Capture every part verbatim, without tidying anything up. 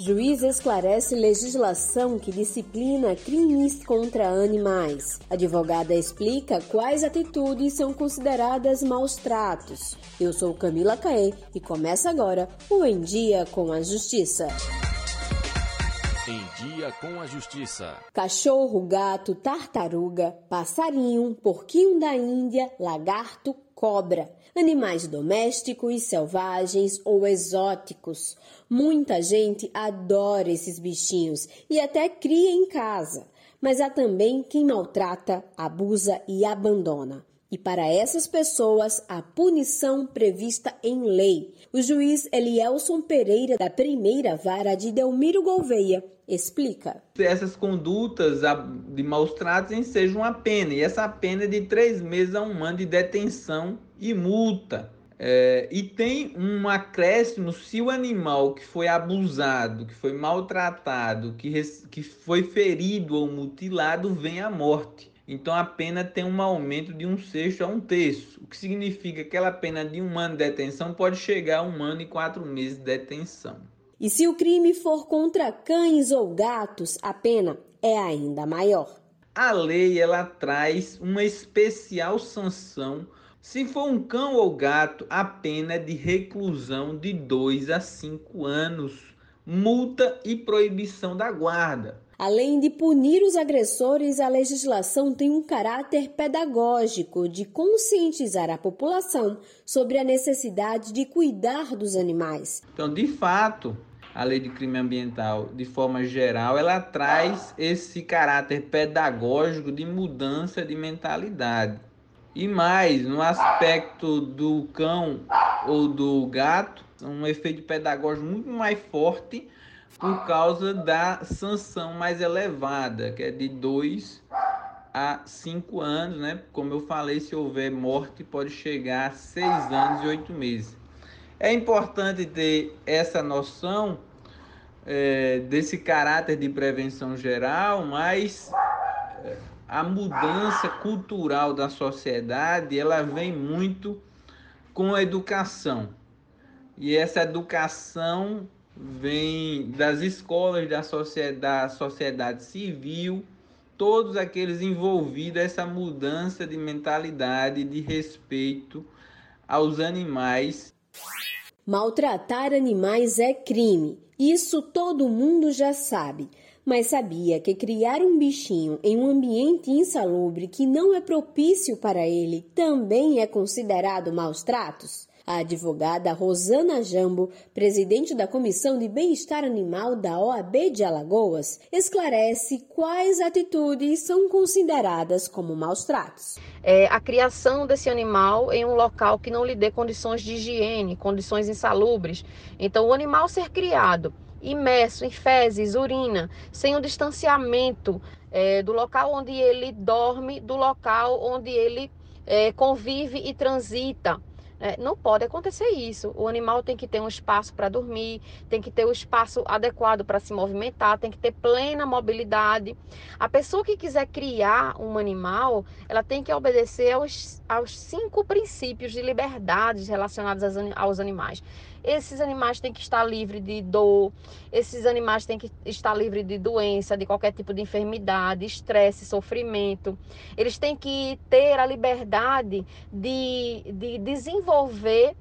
Juiz esclarece legislação que disciplina crimes contra animais. Advogada explica quais atitudes são consideradas maus tratos. Eu sou Camila Caê e começa agora o Em Dia com a Justiça. Em Dia com a Justiça. Cachorro, gato, tartaruga, passarinho, porquinho da Índia, lagarto, cobra. Animais domésticos, selvagens ou exóticos. Muita gente adora esses bichinhos e até cria em casa. Mas há também quem maltrata, abusa e abandona. E para essas pessoas, a punição prevista em lei. O juiz Elielson Pereira, da primeira vara de Delmiro Gouveia, explica. Essas condutas de maus tratos ensejam uma pena, e essa pena é de três meses a um ano de detenção e multa. É, e tem um acréscimo se o animal que foi abusado, que foi maltratado, que, res, que foi ferido ou mutilado, vem à morte. Então a pena tem um aumento de um sexto a um terço, o que significa que aquela pena de um ano de detenção pode chegar a um ano e quatro meses de detenção. E se o crime for contra cães ou gatos, a pena é ainda maior. A lei ela traz uma especial sanção. Se for um cão ou gato, a pena é de reclusão de dois a cinco anos, multa e proibição da guarda. Além de punir os agressores, a legislação tem um caráter pedagógico de conscientizar a população sobre a necessidade de cuidar dos animais. Então, de fato, a lei de crime ambiental, de forma geral, ela traz esse caráter pedagógico de mudança de mentalidade. E mais, no aspecto do cão ou do gato, um efeito pedagógico muito mais forte por causa da sanção mais elevada, que é de dois a cinco anos, né? Como eu falei, se houver morte, pode chegar a seis anos e oito meses. É importante ter essa noção é, desse caráter de prevenção geral, mas é, a mudança cultural da sociedade, ela vem muito com a educação. E essa educação vem das escolas, da sociedade, da sociedade civil, todos aqueles envolvidos essa mudança de mentalidade, de respeito aos animais. Maltratar animais é crime, isso todo mundo já sabe. Mas sabia que criar um bichinho em um ambiente insalubre que não é propício para ele também é considerado maus tratos? A advogada Rosana Jambo, presidente da Comissão de Bem-Estar Animal da O A B de Alagoas, esclarece quais atitudes são consideradas como maus tratos. É a criação desse animal em um local que não lhe dê condições de higiene, condições insalubres. Então, o animal ser criado imerso em fezes, urina, sem um distanciamento é, do local onde ele dorme, do local onde ele é, convive e transita. É, não pode acontecer isso. O animal tem que ter um espaço para dormir, tem que ter um espaço adequado para se movimentar, tem que ter plena mobilidade. A pessoa que quiser criar um animal, ela tem que obedecer aos, aos cinco princípios de liberdade relacionados aos, aos animais. Esses animais têm que estar livres de dor, esses animais têm que estar livres de doença, de qualquer tipo de enfermidade, estresse, sofrimento. Eles têm que ter a liberdade de, de desenvolver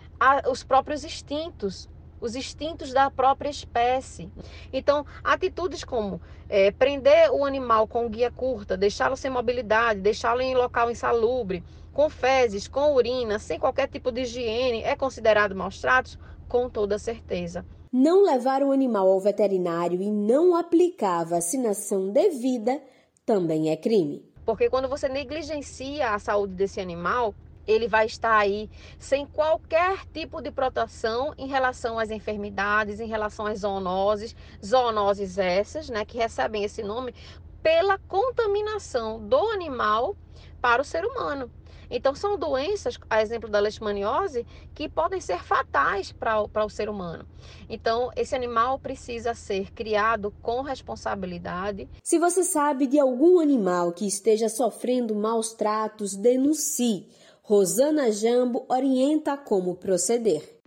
a, os próprios instintos, os instintos da própria espécie. Então, atitudes como é, prender o animal com guia curta, deixá-lo sem mobilidade, deixá-lo em local insalubre, com fezes, com urina, sem qualquer tipo de higiene, é considerado maus tratos? Com toda certeza. Não levar o animal ao veterinário e não aplicar a vacinação devida também é crime. Porque quando você negligencia a saúde desse animal, ele vai estar aí sem qualquer tipo de proteção em relação às enfermidades, em relação às zoonoses, zoonoses essas, né, que recebem esse nome pela contaminação do animal para o ser humano. Então, são doenças, a exemplo da leishmaniose, que podem ser fatais para o, para o ser humano. Então, esse animal precisa ser criado com responsabilidade. Se você sabe de algum animal que esteja sofrendo maus tratos, denuncie. Rosana Jambo orienta como proceder.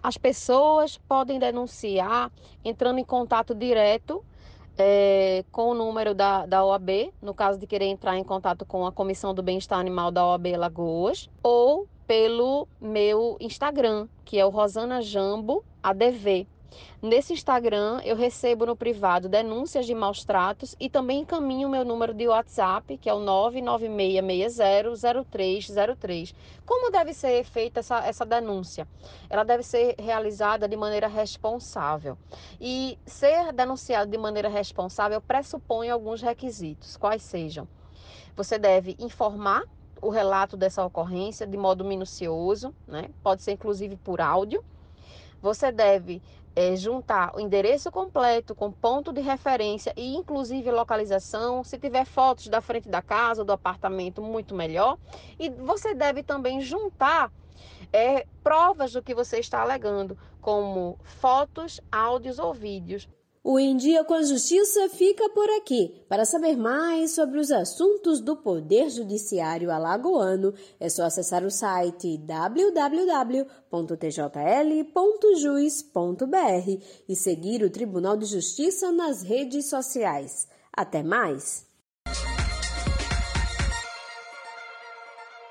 As pessoas podem denunciar entrando em contato direto é, com o número da, da O A B, no caso de querer entrar em contato com a Comissão do Bem-Estar Animal da O A B Alagoas, ou pelo meu Instagram, que é o Rosana Jambo A D V. Nesse Instagram, eu recebo no privado denúncias de maus tratos e também encaminho o meu número de WhatsApp, que é o nove nove seis seis zero zero três zero três. Como deve ser feita essa, essa denúncia? Ela deve ser realizada de maneira responsável. E ser denunciado de maneira responsável pressupõe alguns requisitos, quais sejam: você deve informar o relato dessa ocorrência de modo minucioso, né? Pode ser inclusive por áudio. Você deve é, juntar o endereço completo com ponto de referência e inclusive localização. Se tiver fotos da frente da casa ou do apartamento, muito melhor. E você deve também juntar é, provas do que você está alegando, como fotos, áudios ou vídeos. O Em Dia com a Justiça fica por aqui. Para saber mais sobre os assuntos do Poder Judiciário alagoano, é só acessar o site w w w ponto t j l ponto juiz ponto b r e seguir o Tribunal de Justiça nas redes sociais. Até mais!